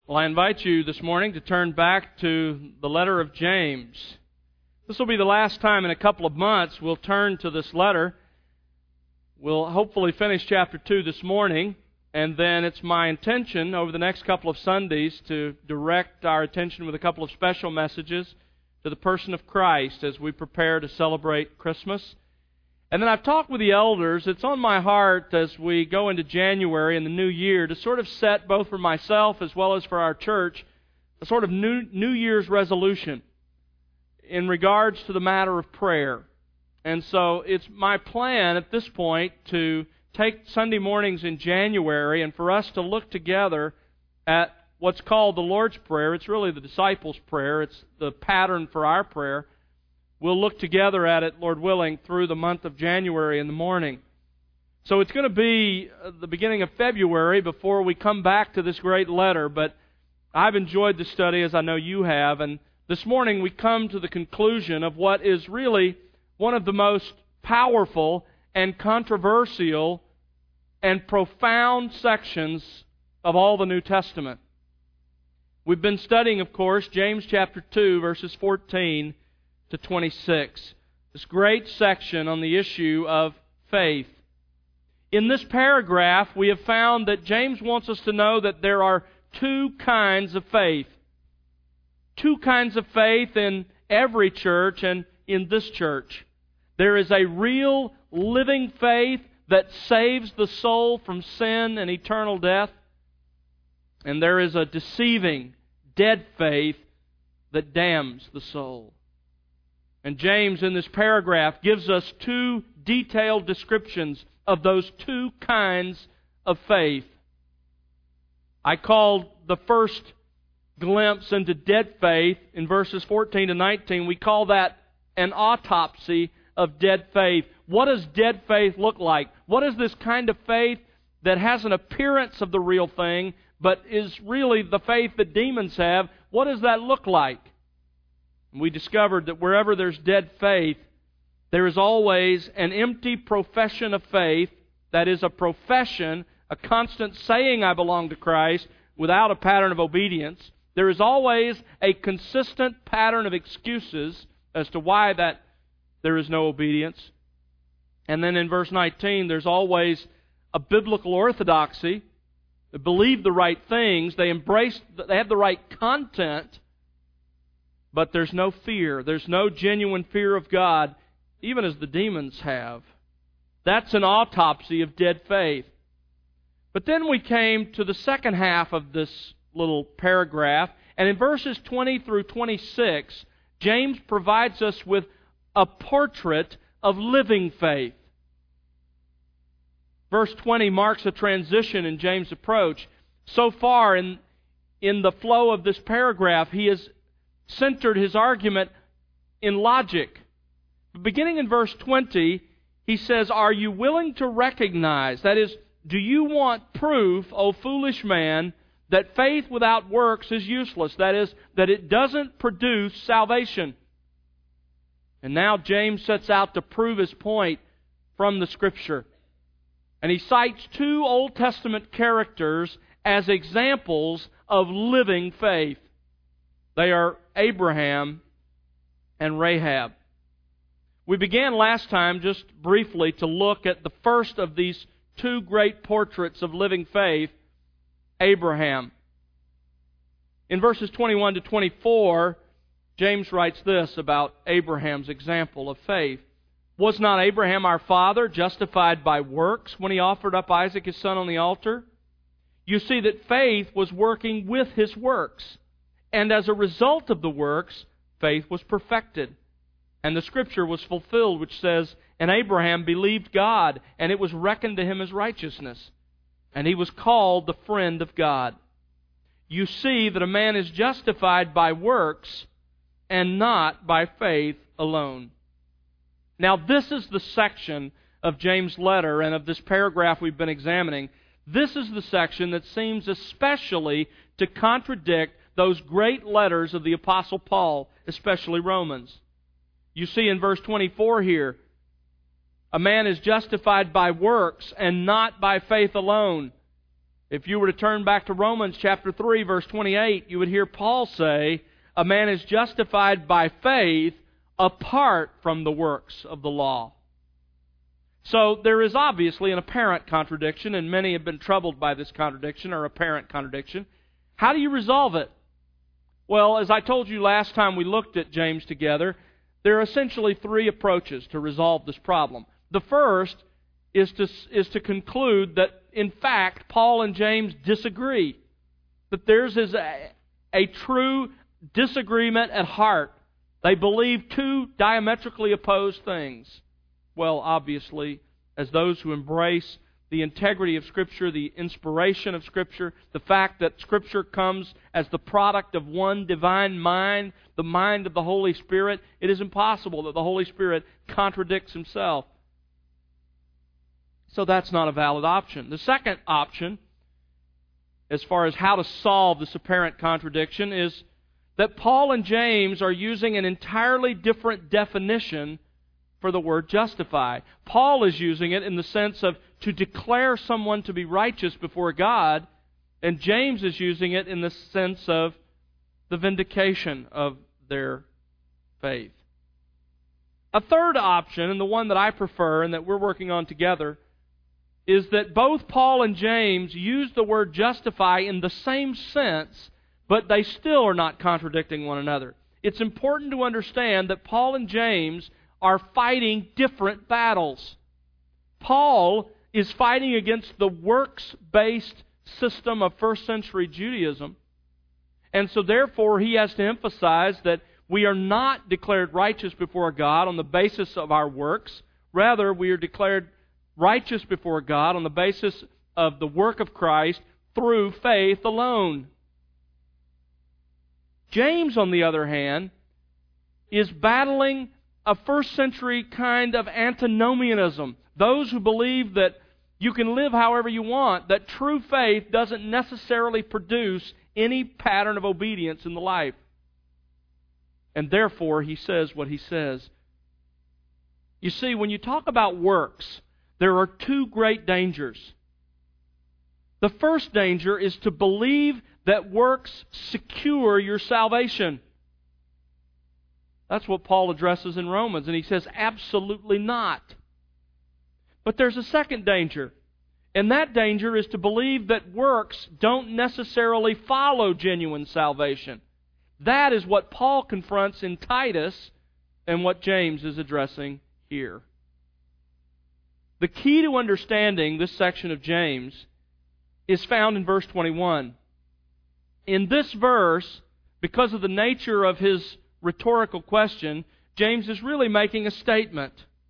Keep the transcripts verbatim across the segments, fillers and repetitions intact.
Well, I invite you this morning to turn back to the letter of James. This will be the last time in a couple of months we'll turn to this letter. We'll hopefully finish chapter two this morning, and then it's my intention over the next couple of Sundays to direct our attention with a couple of special messages to the person of Christ as we prepare to celebrate Christmas. And then I've talked with the elders. It's on my heart as we go into January and the new year to sort of set, both for myself as well as for our church, a sort of new, New Year's resolution in regards to the matter of prayer. And so it's my plan at this point to take Sunday mornings in January and for us to look together at what's called the Lord's Prayer. It's really the disciples' prayer. It's the pattern for our prayer. We'll look together at it, Lord willing, through the month of January in the morning. So it's going to be the beginning of February before we come back to this great letter, but I've enjoyed the study as I know you have, and this morning we come to the conclusion of what is really one of the most powerful and controversial and profound sections of all the New Testament. We've been studying, of course, James chapter two, verses fourteen to twenty-six. This great section on the issue of faith. In this paragraph, we have found that James wants us to know that there are two kinds of faith. Two kinds of faith in every church and in this church. There is a real living faith that saves the soul from sin and eternal death. And there is a deceiving, dead faith that damns the soul. And James, in this paragraph, gives us two detailed descriptions of those two kinds of faith. I called the first glimpse into dead faith in verses fourteen to nineteen, we call that an autopsy of dead faith. What does dead faith look like? What is this kind of faith that has an appearance of the real thing, but is really the faith that demons have? What does that look like? We discovered that wherever there's dead faith, there is always an empty profession of faith, that is a profession, a constant saying I belong to Christ without a pattern of obedience. There is always a consistent pattern of excuses as to why that there is no obedience. And then in verse nineteen, there's always a biblical orthodoxy. They believe the right things, they embrace, they have the right content, but there's no fear. There's no genuine fear of God, even as the demons have. That's an autopsy of dead faith. But then we came to the second half of this little paragraph, and in verses twenty through twenty-six, James provides us with a portrait of living faith. Verse twenty marks a transition in James' approach. So far in, in the flow of this paragraph, he has centered his argument in logic. Beginning in verse twenty, he says, "Are you willing to recognize," that is, do you want proof, O foolish man, that faith without works is useless? That is, that it doesn't produce salvation. And now James sets out to prove his point from the Scripture. And he cites two Old Testament characters as examples of living faith. They are Abraham and Rahab. We began last time just briefly to look at the first of these two great portraits of living faith, Abraham. In verses twenty-one to twenty-four, James writes this about Abraham's example of faith. "Was not Abraham our father justified by works when he offered up Isaac his son on the altar? You see that faith was working with his works. And as a result of the works, faith was perfected. And the Scripture was fulfilled, which says, 'And Abraham believed God, and it was reckoned to him as righteousness. And he was called the friend of God.' You see that a man is justified by works, and not by faith alone." Now this is the section of James' letter and of this paragraph we've been examining. This is the section that seems especially to contradict those great letters of the Apostle Paul, especially Romans. You see in verse twenty-four here, a man is justified by works and not by faith alone. If you were to turn back to Romans chapter three, verse twenty-eight, you would hear Paul say, a man is justified by faith apart from the works of the law. So there is obviously an apparent contradiction, and many have been troubled by this contradiction or apparent contradiction. How do you resolve it? Well, as I told you last time we looked at James together, there are essentially three approaches to resolve this problem. The first is to, is to conclude that, in fact, Paul and James disagree. That theirs is a, a true disagreement at heart. They believe two diametrically opposed things. Well, obviously, as those who embrace the integrity of Scripture, the inspiration of Scripture, the fact that Scripture comes as the product of one divine mind, the mind of the Holy Spirit, it is impossible that the Holy Spirit contradicts Himself. So that's not a valid option. The second option, as far as how to solve this apparent contradiction, is that Paul and James are using an entirely different definition for the word justify. Paul is using it in the sense of to declare someone to be righteous before God, and James is using it in the sense of the vindication of their faith. A third option, and the one that I prefer and that we're working on together, is that both Paul and James use the word justify in the same sense, but they still are not contradicting one another. It's important to understand that Paul and James are fighting different battles. Paul is fighting against the works-based system of first century Judaism, and so therefore he has to emphasize that we are not declared righteous before God on the basis of our works. Rather, we are declared righteous before God on the basis of the work of Christ through faith alone. James, on the other hand, is battling a first century kind of antinomianism. Those who believe that you can live however you want, that true faith doesn't necessarily produce any pattern of obedience in the life. And therefore, he says what he says. You see, when you talk about works, there are two great dangers. The first danger is to believe that works secure your salvation. That's what Paul addresses in Romans, and he says, absolutely not. But there's a second danger, and that danger is to believe that works don't necessarily follow genuine salvation. That is what Paul confronts in Titus and what James is addressing here. The key to understanding this section of James is found in verse twenty-one. In this verse, because of the nature of his rhetorical question, James is really making a statement.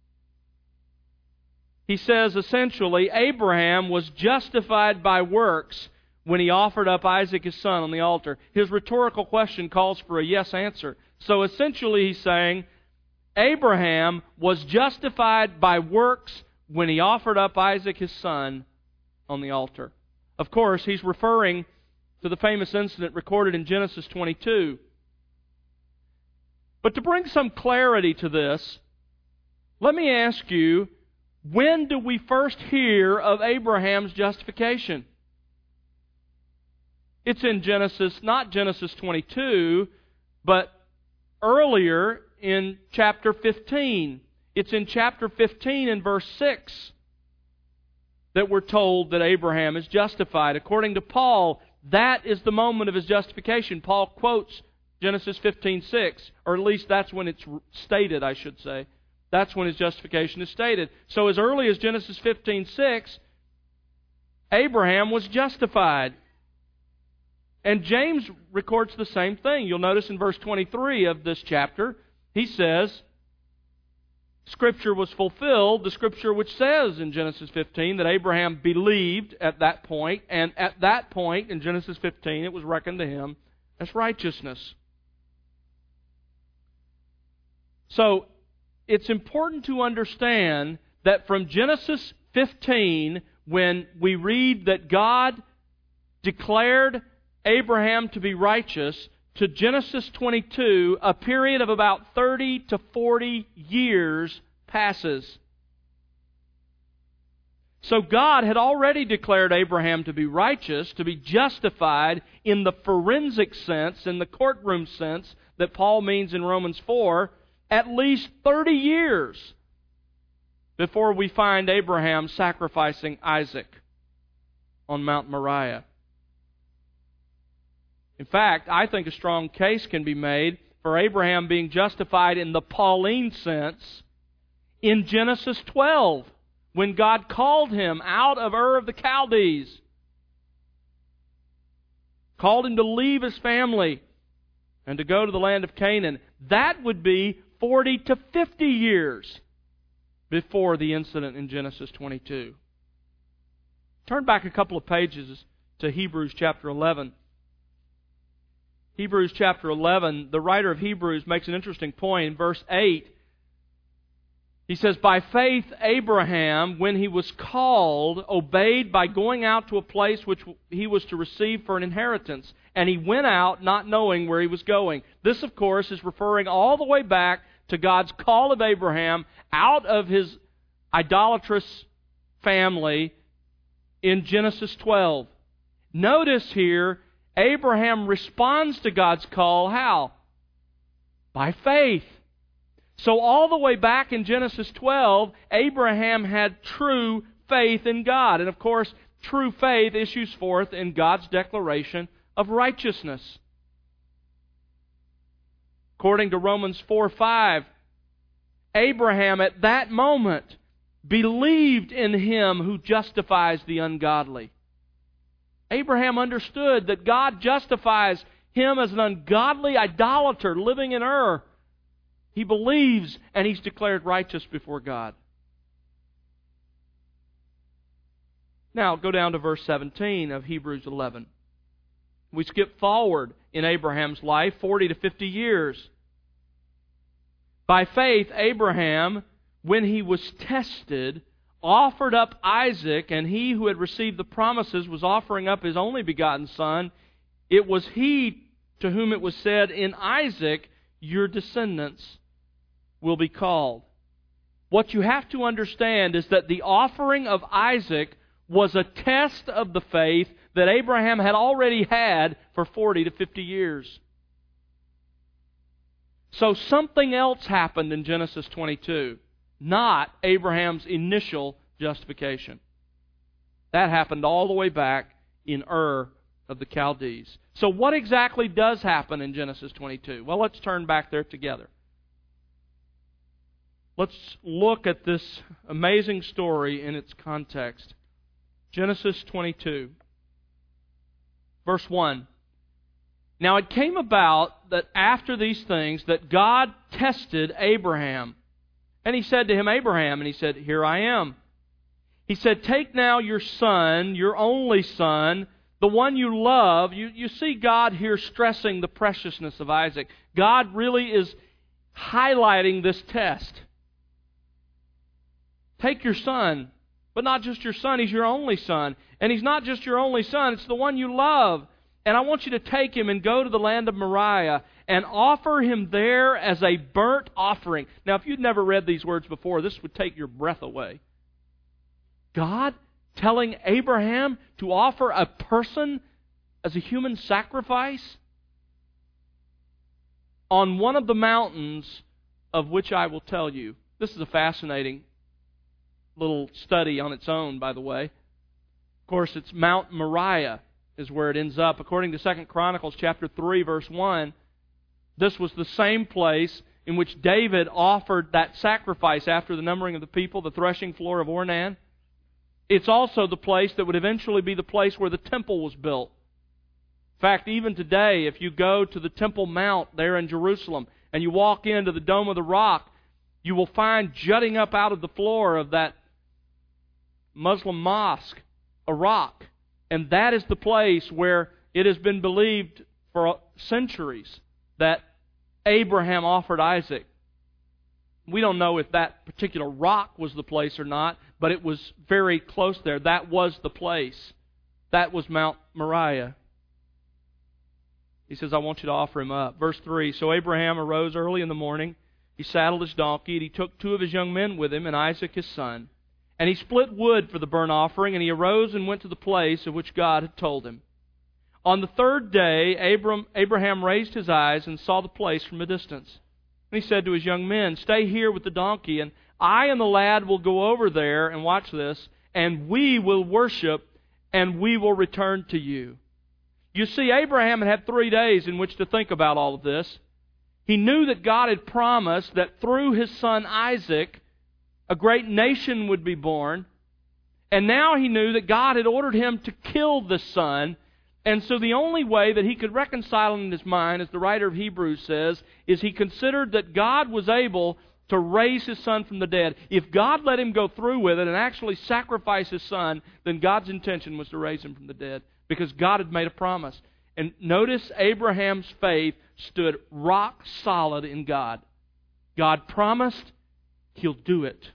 He says essentially, Abraham was justified by works when he offered up Isaac his son on the altar. His rhetorical question calls for a yes answer. So essentially he's saying, Abraham was justified by works when he offered up Isaac his son on the altar. Of course, he's referring to the famous incident recorded in Genesis twenty-two. But to bring some clarity to this, let me ask you, when do we first hear of Abraham's justification? It's in Genesis, not Genesis twenty-two, but earlier in chapter fifteen. It's in chapter fifteen and verse six that we're told that Abraham is justified. According to Paul, that is the moment of his justification. Paul quotes Genesis fifteen six, or at least that's when it's stated, I should say. That's when his justification is stated. So as early as Genesis fifteen six, Abraham was justified. And James records the same thing. You'll notice in verse twenty-three of this chapter, he says, Scripture was fulfilled, the Scripture which says in Genesis fifteen that Abraham believed at that point, and at that point in Genesis fifteen it was reckoned to him as righteousness. So, it's important to understand that from Genesis fifteen, when we read that God declared Abraham to be righteous, to Genesis twenty-two, a period of about thirty to forty years passes. So God had already declared Abraham to be righteous, to be justified in the forensic sense, in the courtroom sense that Paul means in Romans four, at least thirty years before we find Abraham sacrificing Isaac on Mount Moriah. In fact, I think a strong case can be made for Abraham being justified in the Pauline sense in Genesis twelve, when God called him out of Ur of the Chaldees, called him to leave his family and to go to the land of Canaan. That would be forty to fifty years before the incident in Genesis twenty-two. Turn back a couple of pages to Hebrews chapter eleven. Hebrews chapter eleven, the writer of Hebrews makes an interesting point in verse eight. He says, "By faith Abraham, when he was called, obeyed by going out to a place which he was to receive for an inheritance. And he went out not knowing where he was going." This, of course, is referring all the way back to God's call of Abraham out of his idolatrous family in Genesis twelve. Notice here, Abraham responds to God's call how? By faith. So all the way back in Genesis twelve, Abraham had true faith in God. And of course, true faith issues forth in God's declaration of righteousness. According to Romans four five, Abraham at that moment believed in Him who justifies the ungodly. Abraham understood that God justifies him as an ungodly idolater living in Ur. He believes, and he's declared righteous before God. Now, go down to verse seventeen of Hebrews eleven. We skip forward in Abraham's life forty to fifty years. By faith, Abraham, when he was tested, offered up Isaac, and he who had received the promises was offering up his only begotten son. It was he to whom it was said, "In Isaac your descendants will be called." What you have to understand is that the offering of Isaac was a test of the faith that Abraham had already had for forty to fifty years. So something else happened in Genesis twenty-two, not Abraham's initial justification. That happened all the way back in Ur of the Chaldees. So what exactly does happen in Genesis twenty-two? Well, let's turn back there together. Let's look at this amazing story in its context. Genesis twenty-two, verse one. Now it came about that after these things that God tested Abraham. And He said to him, "Abraham," and he said, "Here I am." He said, "Take now your son, your only son, the one you love." You, you see God here stressing the preciousness of Isaac. God really is highlighting this test. Take your son, but not just your son, he's your only son. And he's not just your only son, it's the one you love. And I want you to take him and go to the land of Moriah and offer him there as a burnt offering. Now, if you'd never read these words before, this would take your breath away. God telling Abraham to offer a person as a human sacrifice on one of the mountains of which I will tell you. This is a fascinating little study on its own, by the way. Of course, it's Mount Moriah is where it ends up. According to Second Chronicles chapter three, verse one, this was the same place in which David offered that sacrifice after the numbering of the people, the threshing floor of Ornan. It's also the place that would eventually be the place where the temple was built. In fact, even today, if you go to the Temple Mount there in Jerusalem and you walk into the Dome of the Rock, you will find jutting up out of the floor of that Muslim mosque a rock. And that is the place where it has been believed for centuries that Abraham offered Isaac. We don't know if that particular rock was the place or not, but it was very close there. That was the place. That was Mount Moriah. He says, "I want you to offer him up." Verse three, "So Abraham arose early in the morning. He saddled his donkey, and he took two of his young men with him, and Isaac his son. And he split wood for the burnt offering, and he arose and went to the place of which God had told him. On the third day, Abram, Abraham raised his eyes and saw the place from a distance. And he said to his young men, "Stay here with the donkey, and I and the lad will go over there," and watch this, "and we will worship, and we will return to you." You see, Abraham had had three days in which to think about all of this. He knew that God had promised that through his son Isaac, a great nation would be born. And now he knew that God had ordered him to kill the son. And so the only way that he could reconcile in his mind, as the writer of Hebrews says, is he considered that God was able to raise his son from the dead. If God let him go through with it and actually sacrifice his son, then God's intention was to raise him from the dead, because God had made a promise. And notice Abraham's faith stood rock solid in God. God promised, He'll do it.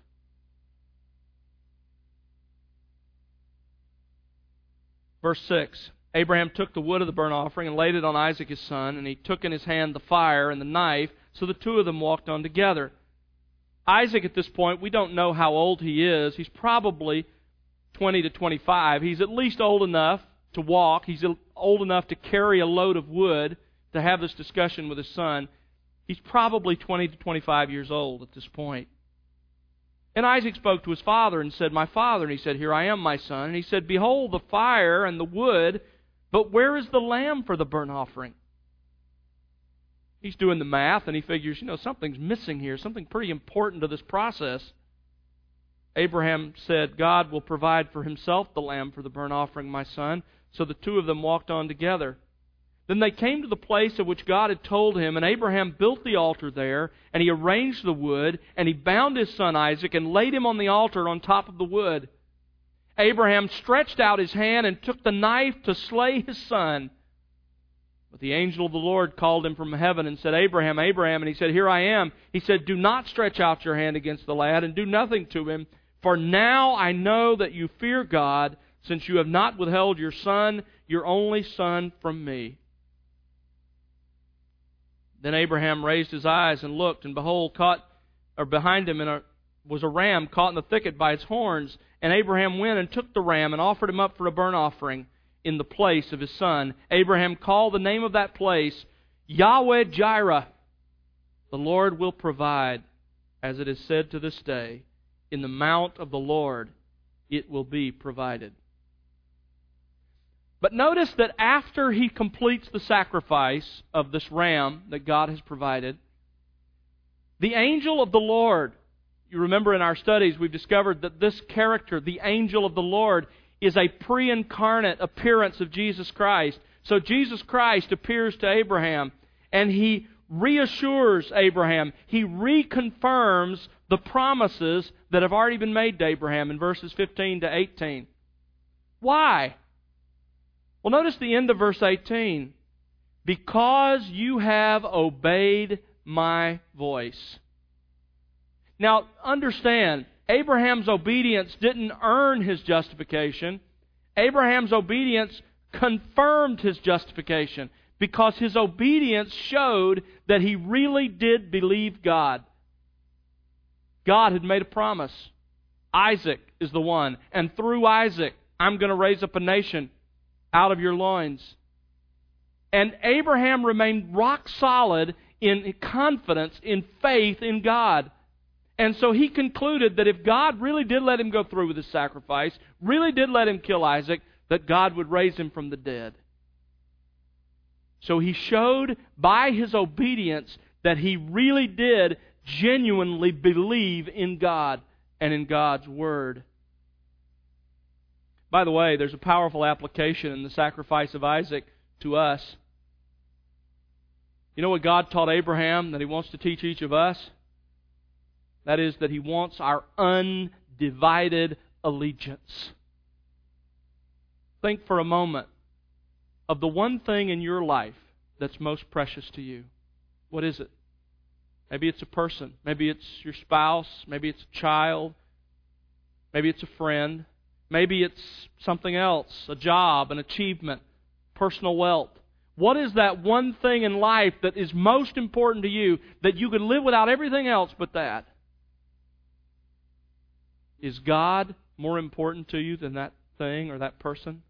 Verse six, Abraham took the wood of the burnt offering and laid it on Isaac his son, and he took in his hand the fire and the knife, so the two of them walked on together. Isaac at this point, we don't know how old he is. He's probably twenty to twenty-five. He's at least old enough to walk. He's old enough to carry a load of wood to have this discussion with his son. He's probably twenty to twenty-five years old at this point. And Isaac spoke to his father and said, "My father." And he said, "Here I am, my son." And he said, "Behold the fire and the wood, but where is the lamb for the burnt offering?" He's doing the math, and he figures, you know, something's missing here, something pretty important to this process. Abraham said, "God will provide for Himself the lamb for the burnt offering, my son." So the two of them walked on together. Then they came to the place of which God had told him, and Abraham built the altar there, and he arranged the wood, and he bound his son Isaac and laid him on the altar on top of the wood. Abraham stretched out his hand and took the knife to slay his son. But the angel of the Lord called him from heaven and said, "Abraham, Abraham." And he said, "Here I am." He said, "Do not stretch out your hand against the lad, and do nothing to him. For now I know that you fear God, since you have not withheld your son, your only son, from me." Then Abraham raised his eyes and looked, and behold, caught or behind him in a, was a ram caught in the thicket by its horns. And Abraham went and took the ram and offered him up for a burnt offering in the place of his son. Abraham called the name of that place Yahweh Jireh. The Lord will provide, as it is said to this day, in the mount of the Lord it will be provided. But notice that after he completes the sacrifice of this ram that God has provided, the angel of the Lord, you remember in our studies we've discovered that this character, the angel of the Lord, is a pre-incarnate appearance of Jesus Christ. So Jesus Christ appears to Abraham, and He reassures Abraham. He reconfirms the promises that have already been made to Abraham in verses fifteen to eighteen. Why? Well, notice the end of verse eighteen. "Because you have obeyed my voice." Now, understand, Abraham's obedience didn't earn his justification. Abraham's obedience confirmed his justification, because his obedience showed that he really did believe God. God had made a promise. Isaac is the one, and through Isaac, I'm going to raise up a nation out of your loins. And Abraham remained rock solid in confidence, in faith in God. And so he concluded that if God really did let him go through with his sacrifice, really did let him kill Isaac, that God would raise him from the dead. So he showed by his obedience that he really did genuinely believe in God and in God's Word. By the way, there's a powerful application in the sacrifice of Isaac to us. You know what God taught Abraham that He wants to teach each of us? That is, that He wants our undivided allegiance. Think for a moment of the one thing in your life that's most precious to you. What is it? Maybe it's a person. Maybe it's your spouse. Maybe it's a child. Maybe it's a friend. Maybe it's something else, a job, an achievement, personal wealth. What is that one thing in life that is most important to you, that you could live without everything else but that? Is God more important to you than that thing or that person?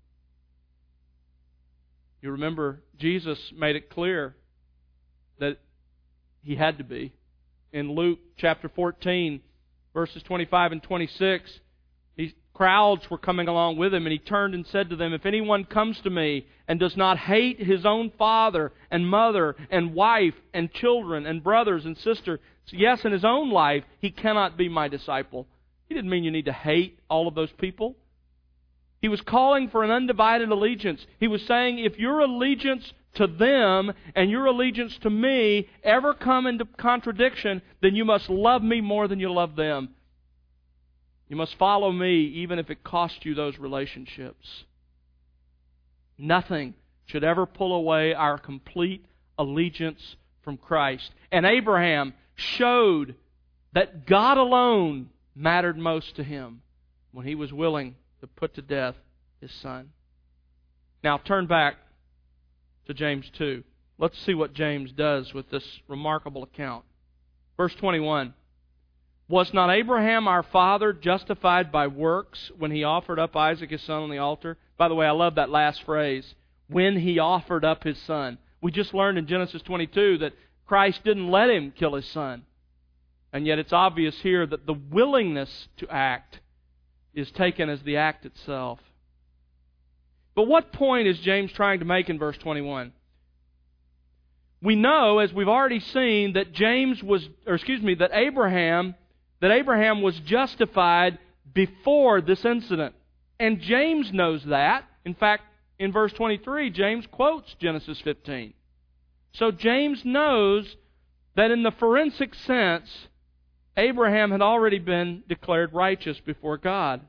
You remember Jesus made it clear that He had to be. In Luke chapter fourteen, verses twenty-five and twenty-six, these crowds were coming along with Him, and He turned and said to them, "If anyone comes to me and does not hate his own father and mother and wife and children and brothers and sisters, yes, in his own life, he cannot be my disciple." He didn't mean you need to hate all of those people. He was calling for an undivided allegiance. He was saying, if your allegiance to them and your allegiance to me ever come into contradiction, then you must love me more than you love them. You must follow me even if it costs you those relationships. Nothing should ever pull away our complete allegiance from Christ. And Abraham showed that God alone mattered most to him when he was willing to put to death his son. Now turn back to James two. Let's see what James does with this remarkable account. Verse twenty-one. Was not Abraham our father justified by works when he offered up Isaac his son on the altar? By the way, I love that last phrase. When he offered up his son. We just learned in Genesis twenty-two that Christ didn't let him kill his son. And yet it's obvious here that the willingness to act is taken as the act itself. But what point is James trying to make in verse twenty-one? We know, as we've already seen, that James was, or excuse me, that Abraham, that Abraham was justified before this incident. And James knows that. In fact, in verse twenty-three, James quotes Genesis fifteen. So James knows that in the forensic sense, Abraham had already been declared righteous before God.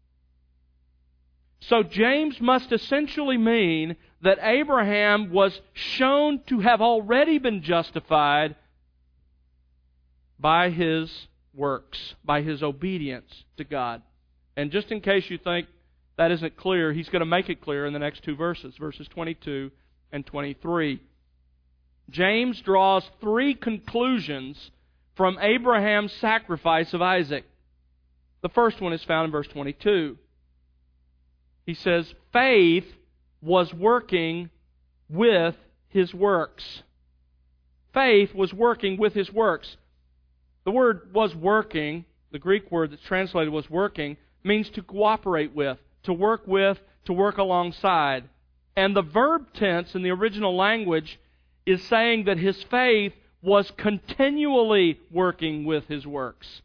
So James must essentially mean that Abraham was shown to have already been justified by his works, by his obedience to God. And just in case you think that isn't clear, he's going to make it clear in the next two verses, verses twenty-two and twenty-three. James draws three conclusions from Abraham's sacrifice of Isaac. The first one is found in verse twenty-two. He says, faith was working with his works. Faith was working with his works. The word was working, the Greek word that's translated was working, means to cooperate with, to work with, to work alongside. And the verb tense in the original language is saying that his faith was continually working with his works.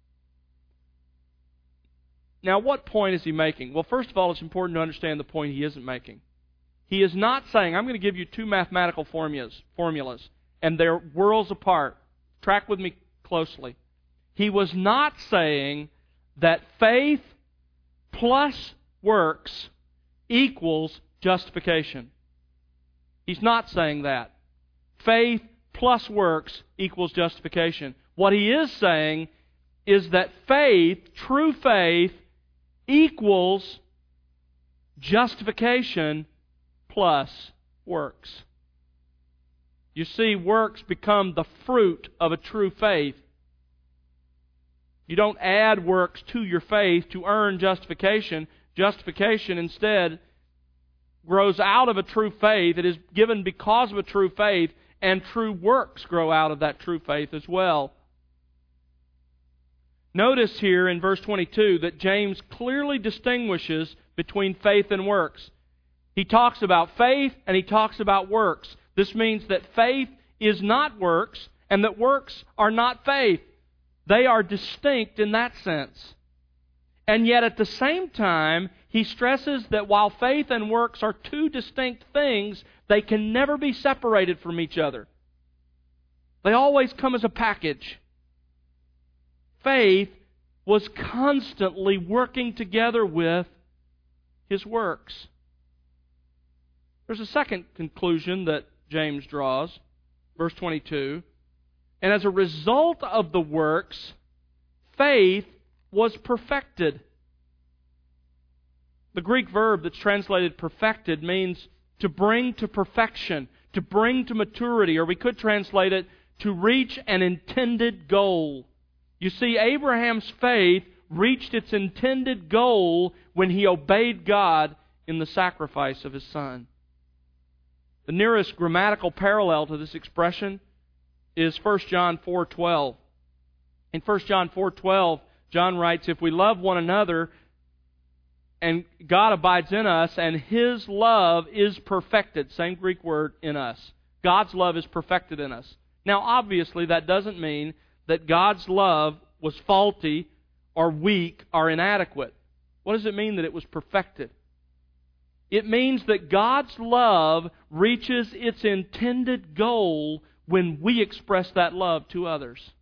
Now, what point is he making? Well, first of all, it's important to understand the point he isn't making. He is not saying, I'm going to give you two mathematical formulas, formulas, and they're worlds apart. Track with me closely. He was not saying that faith plus works equals justification. He's not saying that. Faith plus works equals justification. What he is saying is that faith, true faith, equals justification plus works. You see, works become the fruit of a true faith. You don't add works to your faith to earn justification. Justification instead grows out of a true faith. It is given because of a true faith, and true works grow out of that true faith as well. Notice here in verse twenty-two that James clearly distinguishes between faith and works. He talks about faith and he talks about works. This means that faith is not works and that works are not faith. They are distinct in that sense. And yet at the same time, he stresses that while faith and works are two distinct things, they can never be separated from each other. They always come as a package. Faith was constantly working together with his works. There's a second conclusion that James draws, verse twenty-two. And as a result of the works, faith was perfected. The Greek verb that's translated perfected means to bring to perfection, to bring to maturity, or we could translate it to reach an intended goal. You see, Abraham's faith reached its intended goal when he obeyed God in the sacrifice of his Son. The nearest grammatical parallel to this expression is First John four twelve. In First John four twelve, John writes, "If we love one another, and God abides in us, and His love is perfected," same Greek word, in us. God's love is perfected in us. Now, obviously, that doesn't mean that God's love was faulty or weak or inadequate. What does it mean that it was perfected? It means that God's love reaches its intended goal when we express that love to others.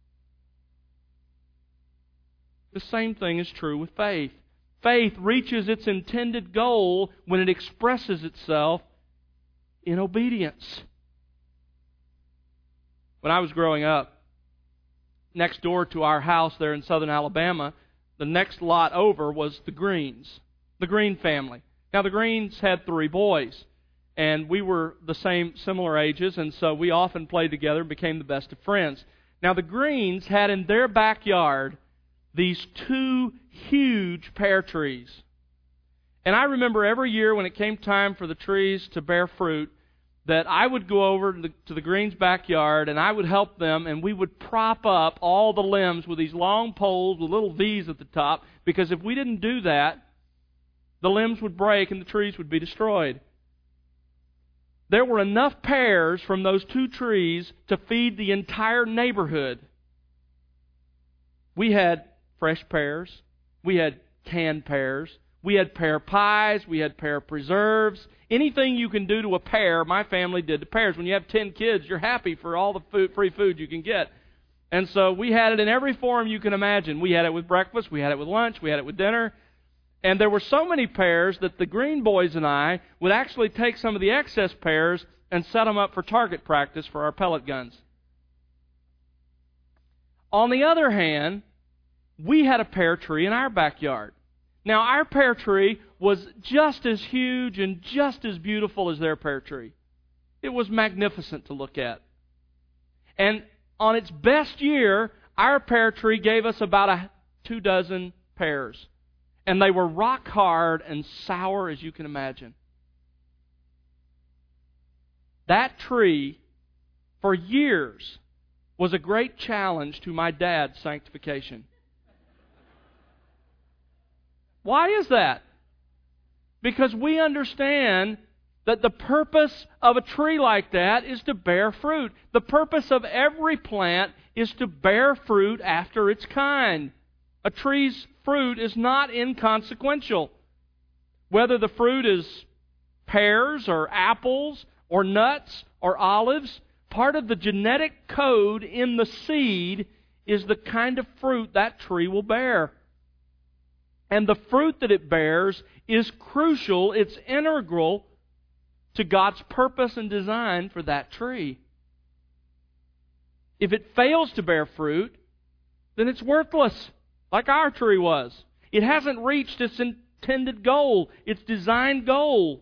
The same thing is true with faith. Faith reaches its intended goal when it expresses itself in obedience. When I was growing up, next door to our house there in southern Alabama, the next lot over was the Greens, the Green family. Now, the Greens had three boys, and we were the same, similar ages, and so we often played together and became the best of friends. Now, the Greens had in their backyard these two huge pear trees. And I remember every year when it came time for the trees to bear fruit, that I would go over to the, to the Greens' backyard and I would help them, and we would prop up all the limbs with these long poles with little V's at the top, because if we didn't do that, the limbs would break and the trees would be destroyed. There were enough pears from those two trees to feed the entire neighborhood. We had fresh pears. We had canned pears. We had pear pies. We had pear preserves. Anything you can do to a pear, my family did to pears. When you have ten kids, you're happy for all the food, free food you can get. And so we had it in every form you can imagine. We had it with breakfast. We had it with lunch. We had it with dinner. And there were so many pears that the Green boys and I would actually take some of the excess pears and set them up for target practice for our pellet guns. On the other hand, we had a pear tree in our backyard. Now, our pear tree was just as huge and just as beautiful as their pear tree. It was magnificent to look at. And on its best year, our pear tree gave us about a two dozen pears. And they were rock hard and sour as you can imagine. That tree, for years, was a great challenge to my dad's sanctification. Why is that? Because we understand that the purpose of a tree like that is to bear fruit. The purpose of every plant is to bear fruit after its kind. A tree's fruit is not inconsequential. Whether the fruit is pears or apples or nuts or olives, part of the genetic code in the seed is the kind of fruit that tree will bear. And the fruit that it bears is crucial, it's integral to God's purpose and design for that tree. If it fails to bear fruit, then it's worthless, like our tree was. It hasn't reached its intended goal, its designed goal.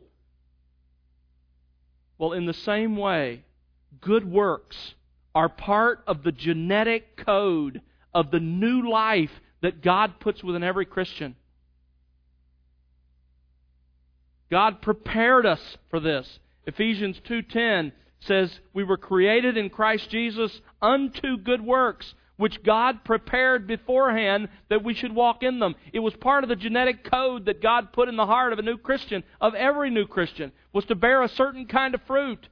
Well, in the same way, good works are part of the genetic code of the new life that God puts within every Christian. God prepared us for this. Ephesians two ten says, "We were created in Christ Jesus unto good works, which God prepared beforehand that we should walk in them." It was part of the genetic code that God put in the heart of a new Christian, of every new Christian, was to bear a certain kind of fruit.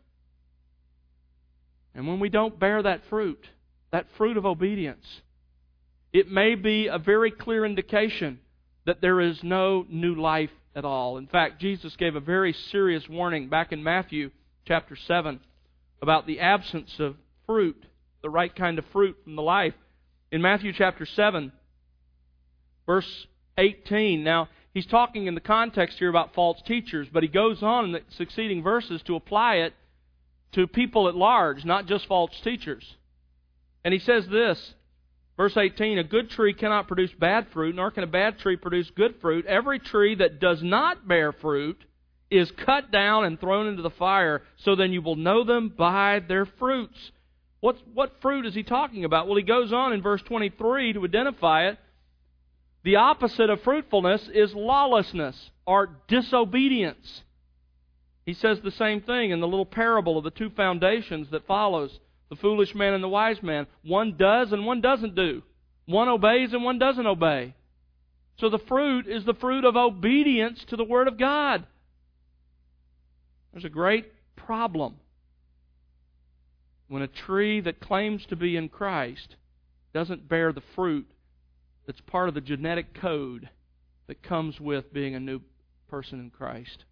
And when we don't bear that fruit, that fruit of obedience, it may be a very clear indication that there is no new life at all. In fact, Jesus gave a very serious warning back in Matthew chapter seven about the absence of fruit, the right kind of fruit from the life. In Matthew chapter seven, verse eighteen, now he's talking in the context here about false teachers, but he goes on in the succeeding verses to apply it to people at large, not just false teachers. And he says this, verse eighteen, "A good tree cannot produce bad fruit, nor can a bad tree produce good fruit. Every tree that does not bear fruit is cut down and thrown into the fire. So then you will know them by their fruits." What, what fruit is he talking about? Well, he goes on in verse twenty-three to identify it. The opposite of fruitfulness is lawlessness or disobedience. He says the same thing in the little parable of the two foundations that follows, the foolish man and the wise man. One does and one doesn't do. One obeys and one doesn't obey. So the fruit is the fruit of obedience to the Word of God. There's a great problem when a tree that claims to be in Christ doesn't bear the fruit that's part of the genetic code that comes with being a new person in Christ.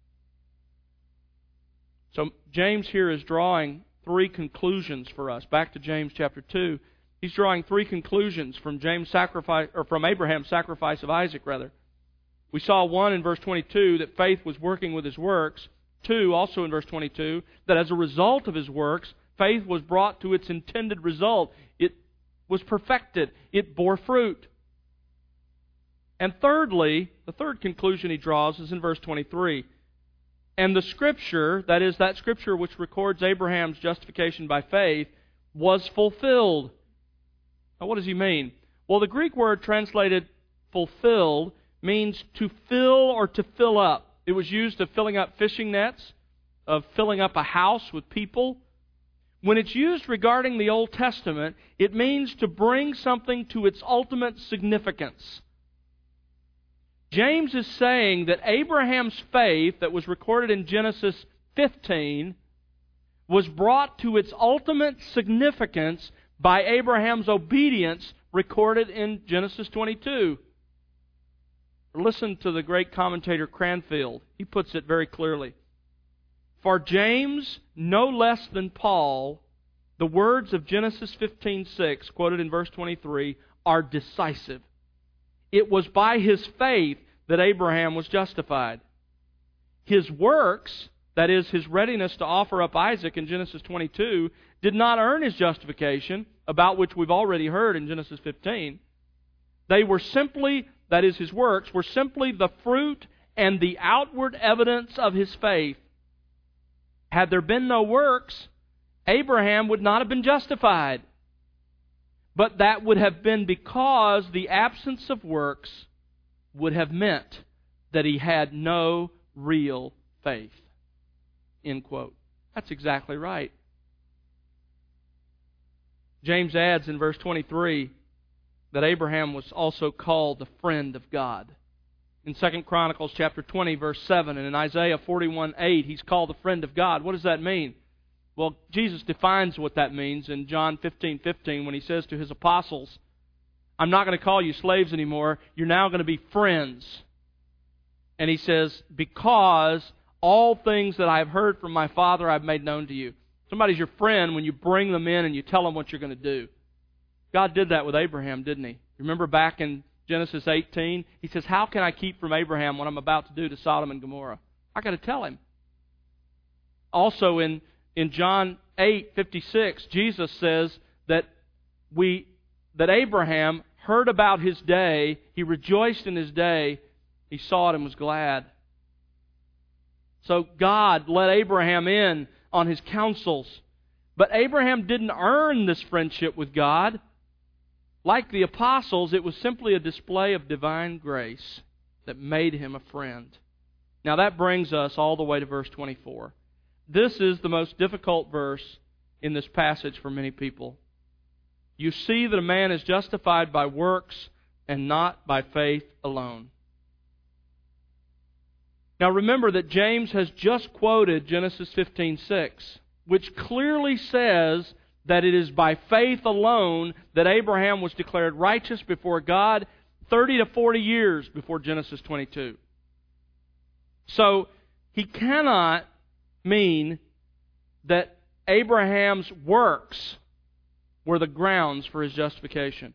So James here is drawing three conclusions for us. Back to James chapter two. He's drawing three conclusions from James' sacrifice, or from Abraham's sacrifice of Isaac, rather. We saw one in verse twenty-two, that faith was working with his works. Two, also in verse twenty-two, that as a result of his works, faith was brought to its intended result. It was perfected. It bore fruit. And thirdly, the third conclusion he draws is in verse twenty-three. And the Scripture, that is, that Scripture which records Abraham's justification by faith, was fulfilled. Now, what does he mean? Well, the Greek word translated fulfilled means to fill or to fill up. It was used of filling up fishing nets, of filling up a house with people. When it's used regarding the Old Testament, it means to bring something to its ultimate significance. James is saying that Abraham's faith that was recorded in Genesis fifteen was brought to its ultimate significance by Abraham's obedience recorded in Genesis twenty-two. Listen to the great commentator Cranfield. He puts it very clearly. For James, no less than Paul, the words of Genesis fifteen six, quoted in verse twenty-three, are decisive. It was by his faith that Abraham was justified. His works, that is, his readiness to offer up Isaac in Genesis twenty-two, did not earn his justification, about which we've already heard in Genesis fifteen. They were simply, that is, his works, were simply the fruit and the outward evidence of his faith. Had there been no works, Abraham would not have been justified. But that would have been because the absence of works would have meant that he had no real faith. End quote. That's exactly right. James adds in verse twenty-three that Abraham was also called the friend of God. In Second Chronicles chapter twenty, verse seven, and in Isaiah forty-one eight, he's called the friend of God. What does that mean? Well, Jesus defines what that means in John fifteen fifteen when he says to his apostles, I'm not going to call you slaves anymore. You're now going to be friends. And he says, because all things that I have heard from my Father I've made known to you. Somebody's your friend when you bring them in and you tell them what you're going to do. God did that with Abraham, didn't He? Remember back in Genesis eighteen? He says, how can I keep from Abraham what I'm about to do to Sodom and Gomorrah? I got to tell him. Also in In John eight fifty-six, Jesus says that we that Abraham heard about his day, he rejoiced in his day, he saw it and was glad. So God let Abraham in on his counsels. But Abraham didn't earn this friendship with God. Like the apostles, it was simply a display of divine grace that made him a friend. Now that brings us all the way to verse twenty-four. This is the most difficult verse in this passage for many people. You see that a man is justified by works and not by faith alone. Now remember that James has just quoted Genesis fifteen six, which clearly says that it is by faith alone that Abraham was declared righteous before God thirty to forty years before Genesis twenty-two. So he cannot mean that Abraham's works were the grounds for his justification.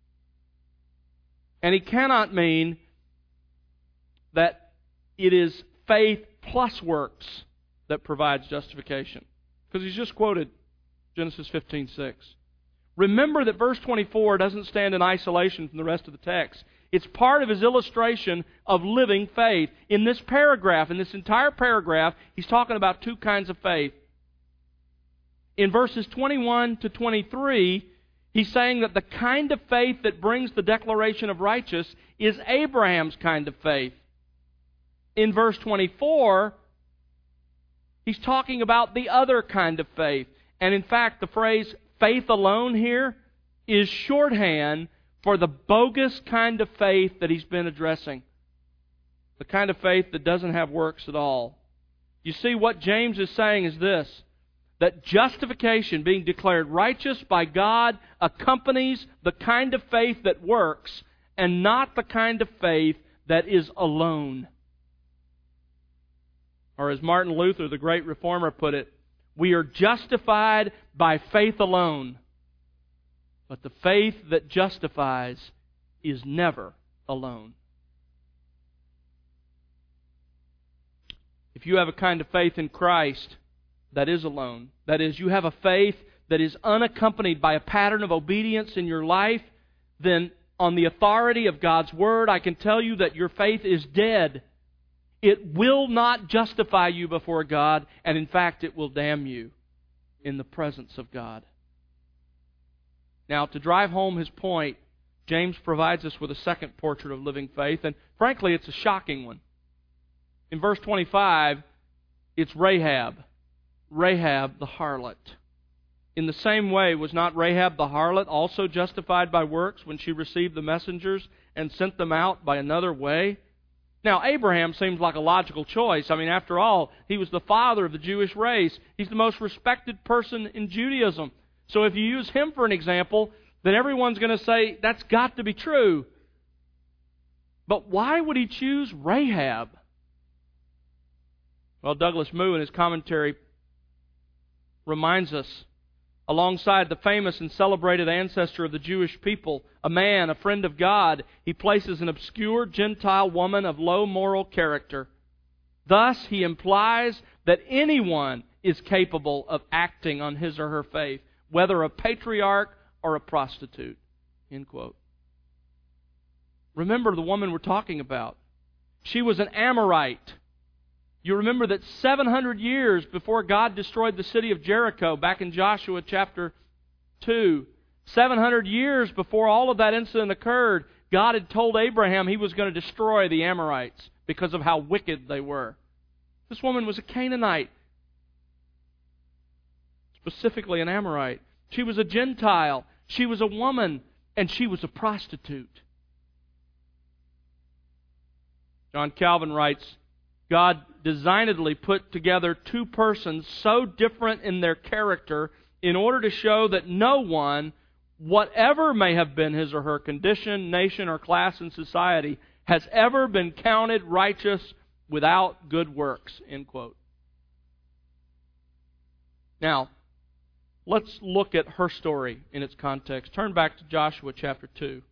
And he cannot mean that it is faith plus works that provides justification. Because he's just quoted Genesis fifteen six. Remember that verse twenty-four doesn't stand in isolation from the rest of the text. It's part of his illustration of living faith. In this paragraph, in this entire paragraph, he's talking about two kinds of faith. In verses twenty-one to twenty-three, He's saying that the kind of faith that brings the declaration of righteous is Abraham's kind of faith. In verse twenty-four, he's talking about the other kind of faith. And in fact, the phrase faith alone here is shorthand for the bogus kind of faith that he's been addressing. The kind of faith that doesn't have works at all. You see, what James is saying is this, that justification, being declared righteous by God, accompanies the kind of faith that works and not the kind of faith that is alone. Or as Martin Luther, the great reformer, put it, we are justified by faith alone, but the faith that justifies is never alone. If you have a kind of faith in Christ that is alone, that is, you have a faith that is unaccompanied by a pattern of obedience in your life, then on the authority of God's Word, I can tell you that your faith is dead. It will not justify you before God, and in fact, it will damn you in the presence of God. Now, to drive home his point, James provides us with a second portrait of living faith, and frankly, it's a shocking one. In verse twenty-five, it's Rahab. Rahab the harlot. In the same way, was not Rahab the harlot also justified by works when she received the messengers and sent them out by another way? Now, Abraham seems like a logical choice. I mean, after all, he was the father of the Jewish race. He's the most respected person in Judaism. So if you use him for an example, then everyone's going to say, that's got to be true. But why would he choose Rahab? Well, Douglas Moo in his commentary reminds us, alongside the famous and celebrated ancestor of the Jewish people, a man, a friend of God, he places an obscure Gentile woman of low moral character. Thus, he implies that anyone is capable of acting on his or her faith, whether a patriarch or a prostitute. End quote. Remember the woman we're talking about. She was an Amorite. You remember that seven hundred years before God destroyed the city of Jericho, back in Joshua chapter two, seven hundred years before all of that incident occurred, God had told Abraham he was going to destroy the Amorites because of how wicked they were. This woman was a Canaanite, specifically an Amorite. She was a Gentile. She was a woman, and she was a prostitute. John Calvin writes, God designedly put together two persons so different in their character in order to show that no one, whatever may have been his or her condition, nation, or class in society, has ever been counted righteous without good works. End quote. Now, let's look at her story in its context. Turn back to Joshua chapter two.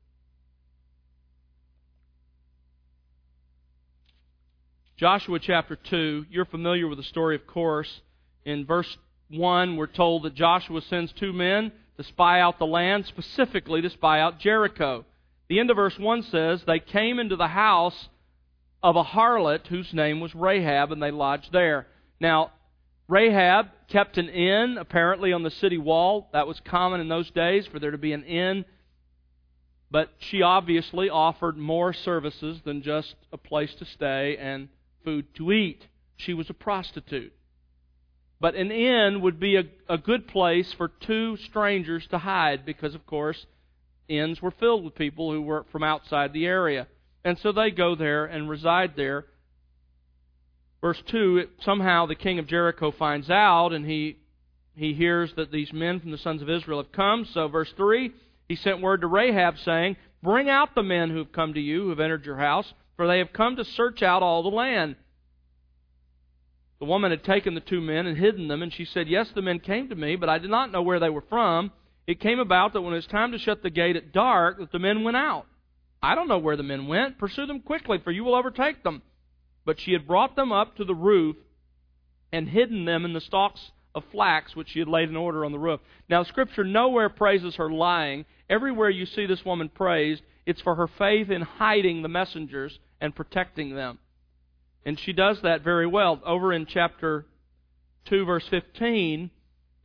Joshua chapter two, you're familiar with the story, of course. In verse one, we're told that Joshua sends two men to spy out the land, specifically to spy out Jericho. The end of verse one says, they came into the house of a harlot whose name was Rahab, and they lodged there. Now, Rahab kept an inn, apparently on the city wall. That was common in those days, for there to be an inn. But she obviously offered more services than just a place to stay and food to eat. She was a prostitute. But an inn would be a, a good place for two strangers to hide because, of course, inns were filled with people who were from outside the area. And so they go there and reside there. Verse two, it, somehow the king of Jericho finds out, and he, he hears that these men from the sons of Israel have come. So verse three, he sent word to Rahab saying, bring out the men who have come to you, who have entered your house, for they have come to search out all the land. The woman had taken the two men and hidden them, and she said, yes, the men came to me, but I did not know where they were from. It came about that when it was time to shut the gate at dark, that the men went out. I don't know where the men went. Pursue them quickly, for you will overtake them. But she had brought them up to the roof and hidden them in the stalks of flax which she had laid in order on the roof. Now, Scripture nowhere praises her lying. Everywhere you see this woman praised, it's for her faith in hiding the messengers and protecting them. And she does that very well. Over in chapter two, verse fifteen,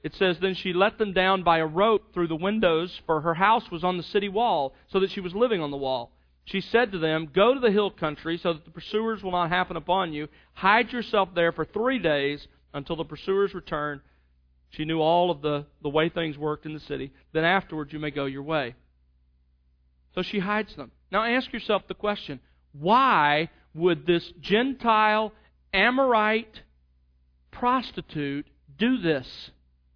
It says, then she let them down by a rope through the windows, for her house was on the city wall, so that she was living on the wall. She said to them, go to the hill country, so that the pursuers will not happen upon you. Hide yourself there for three days until the pursuers return. She knew all of the, the way things worked in the city. Then afterwards you may go your way. So she hides them. Now ask yourself the question, why would this Gentile, Amorite prostitute do this?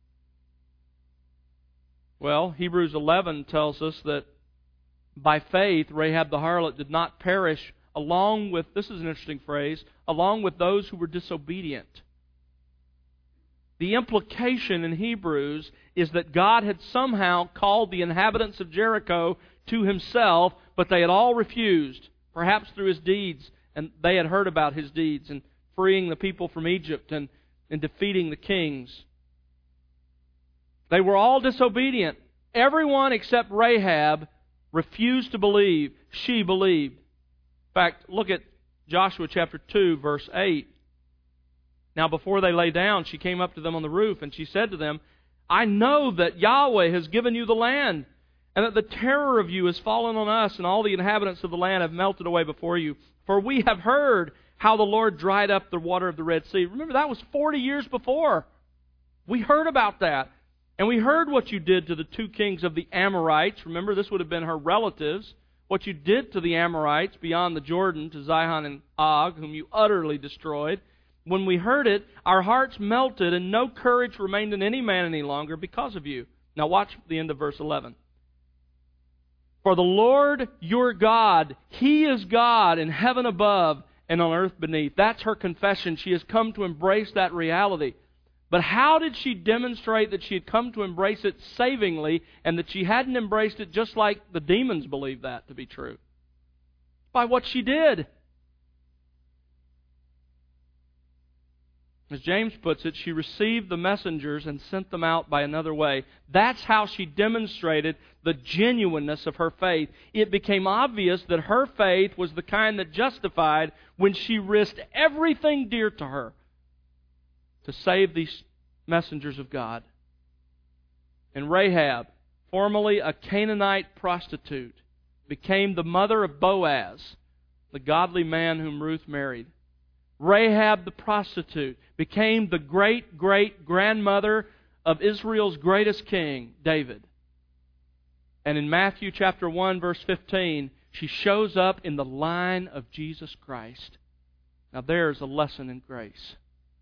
Well, Hebrews eleven tells us that by faith, Rahab the harlot did not perish along with, this is an interesting phrase, along with those who were disobedient. The implication in Hebrews is that God had somehow called the inhabitants of Jericho to Himself, but they had all refused, perhaps through His deeds, and they had heard about His deeds in freeing the people from Egypt and, and defeating the kings. They were all disobedient. Everyone except Rahab refused to believe. She believed. In fact, look at Joshua chapter two, verse eight. Now before they lay down, she came up to them on the roof, and she said to them, I know that Yahweh has given you the land, and that the terror of you has fallen on us, and all the inhabitants of the land have melted away before you. For we have heard how the Lord dried up the water of the Red Sea. Remember, that was forty years before. We heard about that. And we heard what you did to the two kings of the Amorites. Remember, this would have been her relatives. What you did to the Amorites beyond the Jordan, to Sihon and Og, whom you utterly destroyed. When we heard it, our hearts melted, and no courage remained in any man any longer because of you. Now watch the end of verse eleven. For the Lord your God, He is God in heaven above and on earth beneath. That's her confession. She has come to embrace that reality. But how did she demonstrate that she had come to embrace it savingly, and that she hadn't embraced it just like the demons believed that to be true? By what she did. As James puts it, she received the messengers and sent them out by another way. That's how she demonstrated the genuineness of her faith. It became obvious that her faith was the kind that justified when she risked everything dear to her to save these messengers of God. And Rahab, formerly a Canaanite prostitute, became the mother of Boaz, the godly man whom Ruth married. Rahab the prostitute became the great-great-grandmother of Israel's greatest king, David. And in Matthew chapter one, verse fifteen, she shows up in the line of Jesus Christ. Now there's a lesson in grace.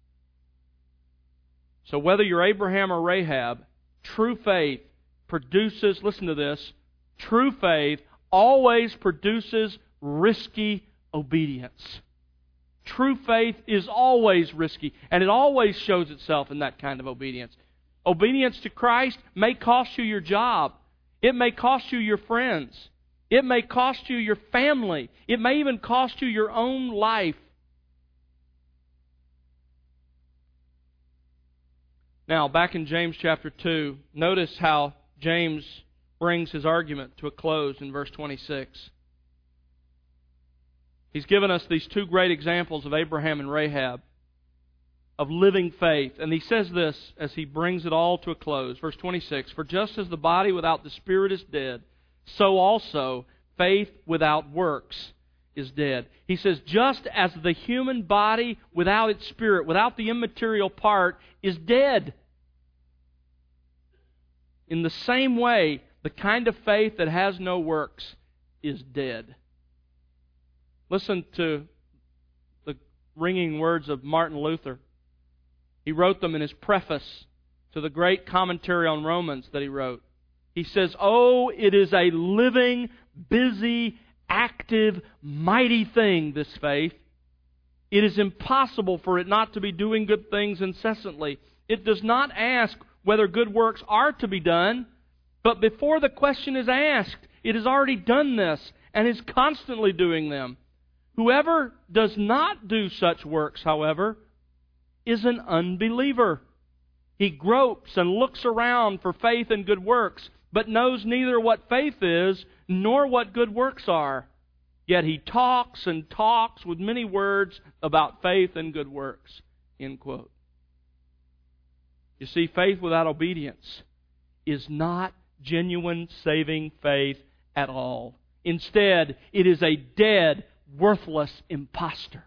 So whether you're Abraham or Rahab, true faith produces, listen to this, true faith always produces risky obedience. True faith is always risky, and it always shows itself in that kind of obedience. Obedience to Christ may cost you your job. It may cost you your friends. It may cost you your family. It may even cost you your own life. Now, back in James chapter two, notice how James brings his argument to a close in verse twenty-six. He's given us these two great examples of Abraham and Rahab, of living faith. And he says this as he brings it all to a close. Verse twenty-six, for just as the body without the spirit is dead, so also faith without works is dead. He says, just as the human body without its spirit, without the immaterial part, is dead. In the same way, the kind of faith that has no works is dead. Listen to the ringing words of Martin Luther. He wrote them in his preface to the great commentary on Romans that he wrote. He says, oh, it is a living, busy, active, mighty thing, this faith. It is impossible for it not to be doing good things incessantly. It does not ask whether good works are to be done, but before the question is asked, it has already done this and is constantly doing them. Whoever does not do such works, however, is an unbeliever. He gropes and looks around for faith and good works, but knows neither what faith is nor what good works are. Yet he talks and talks with many words about faith and good works. End quote. You see, faith without obedience is not genuine saving faith at all. Instead, it is a dead, worthless impostor.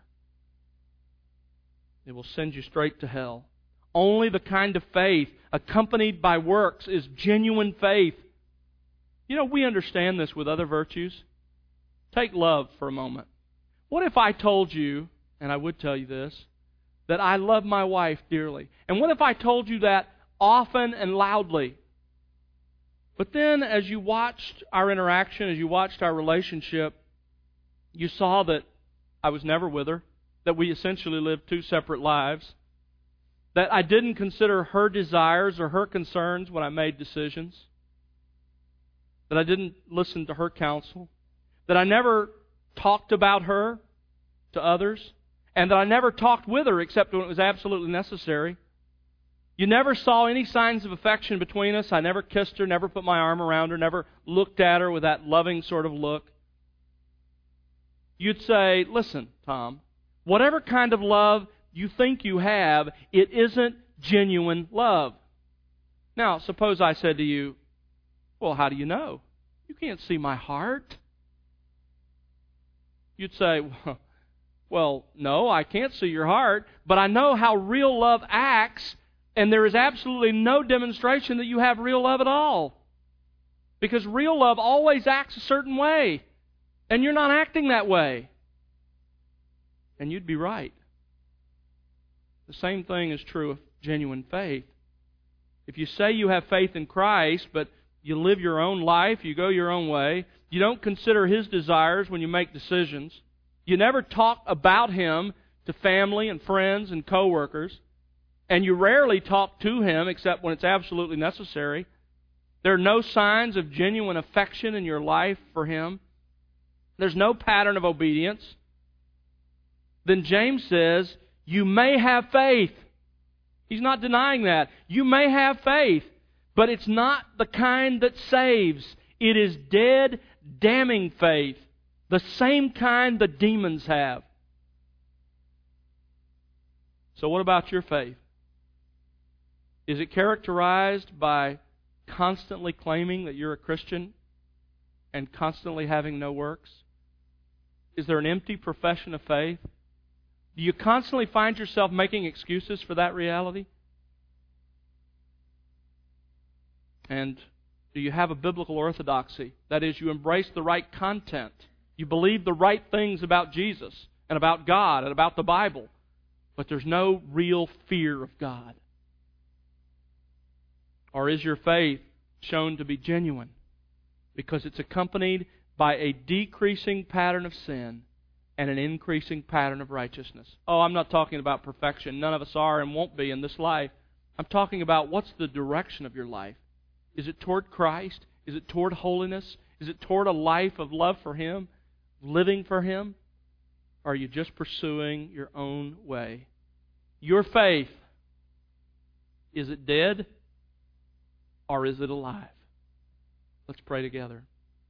It will send you straight to hell. Only the kind of faith accompanied by works is genuine faith. You know, we understand this with other virtues. Take love for a moment. What if I told you, and I would tell you this, that I love my wife dearly? And what if I told you that often and loudly? But then as you watched our interaction, as you watched our relationship, you saw that I was never with her, that we essentially lived two separate lives, that I didn't consider her desires or her concerns when I made decisions, that I didn't listen to her counsel, that I never talked about her to others, and that I never talked with her except when it was absolutely necessary. You never saw any signs of affection between us. I never kissed her, never put my arm around her, never looked at her with that loving sort of look. You'd say, listen, Tom, whatever kind of love you think you have, it isn't genuine love. Now, suppose I said to you, well, how do you know? You can't see my heart. You'd say, well, no, I can't see your heart, but I know how real love acts, and there is absolutely no demonstration that you have real love at all. Because real love always acts a certain way, and you're not acting that way. And you'd be right. The same thing is true of genuine faith. If you say you have faith in Christ, but you live your own life, you go your own way, you don't consider His desires when you make decisions, you never talk about Him to family and friends and coworkers, and you rarely talk to Him except when it's absolutely necessary, there are no signs of genuine affection in your life for Him, there's no pattern of obedience, then James says, you may have faith. He's not denying that. You may have faith, but it's not the kind that saves. It is dead, damning faith, the same kind the demons have. So what about your faith? Is it characterized by constantly claiming that you're a Christian and constantly having no works? Is there an empty profession of faith? Do you constantly find yourself making excuses for that reality? And do you have a biblical orthodoxy? That is, you embrace the right content. You believe the right things about Jesus and about God and about the Bible. But there's no real fear of God. Or is your faith shown to be genuine because it's accompanied by a decreasing pattern of sin and an increasing pattern of righteousness? Oh, I'm not talking about perfection. None of us are and won't be in this life. I'm talking about what's the direction of your life. Is it toward Christ? Is it toward holiness? Is it toward a life of love for Him, living for Him? Or are you just pursuing your own way? Your faith, is it dead or is it alive? Let's pray together.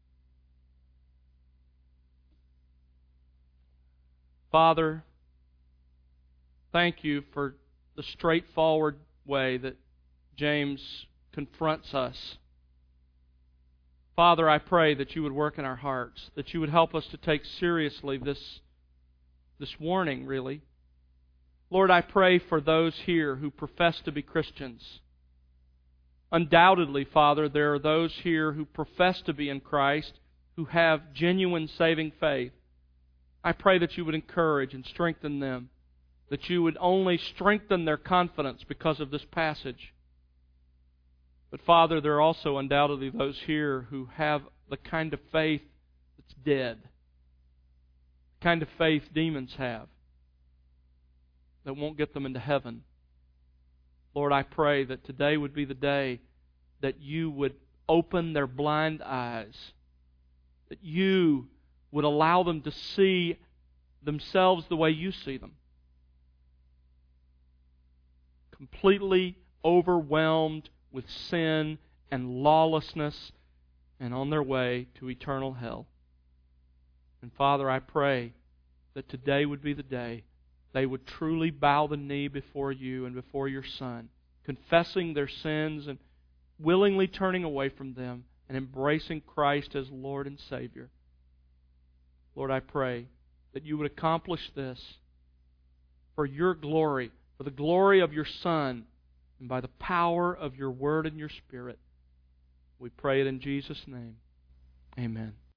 Father, thank You for the straightforward way that James confronts us. Father, I pray that You would work in our hearts, that You would help us to take seriously this, this warning, really. Lord, I pray for those here who profess to be Christians. Undoubtedly, Father, there are those here who profess to be in Christ, who have genuine saving faith. I pray that You would encourage and strengthen them, that You would only strengthen their confidence because of this passage. But Father, there are also undoubtedly those here who have the kind of faith that's dead, the kind of faith demons have, that won't get them into heaven. Lord, I pray that today would be the day that You would open their blind eyes, that You would allow them to see themselves the way You see them. Completely overwhelmed with sin and lawlessness and on their way to eternal hell. And Father, I pray that today would be the day they would truly bow the knee before You and before Your Son, confessing their sins and willingly turning away from them and embracing Christ as Lord and Savior. Lord, I pray that you would accomplish this for your glory, for the glory of your Son, and by the power of your Word and your Spirit. We pray it in Jesus' name. Amen.